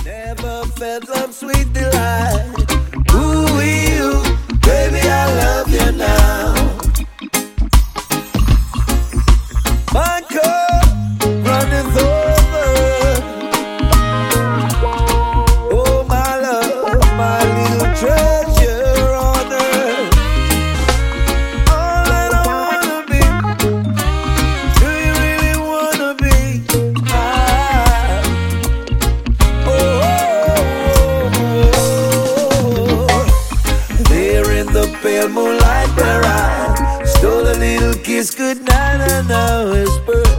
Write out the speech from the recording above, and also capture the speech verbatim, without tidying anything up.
Never felt some sweet delight. Ooh, you, baby, I love you now. My cup runneth over. Oh, my love, my little treasure on earth. All that I wanna be. Do you really wanna be mine? Oh, oh, oh. There in the pale moonlight where I stole a little kiss goodnight and I whispered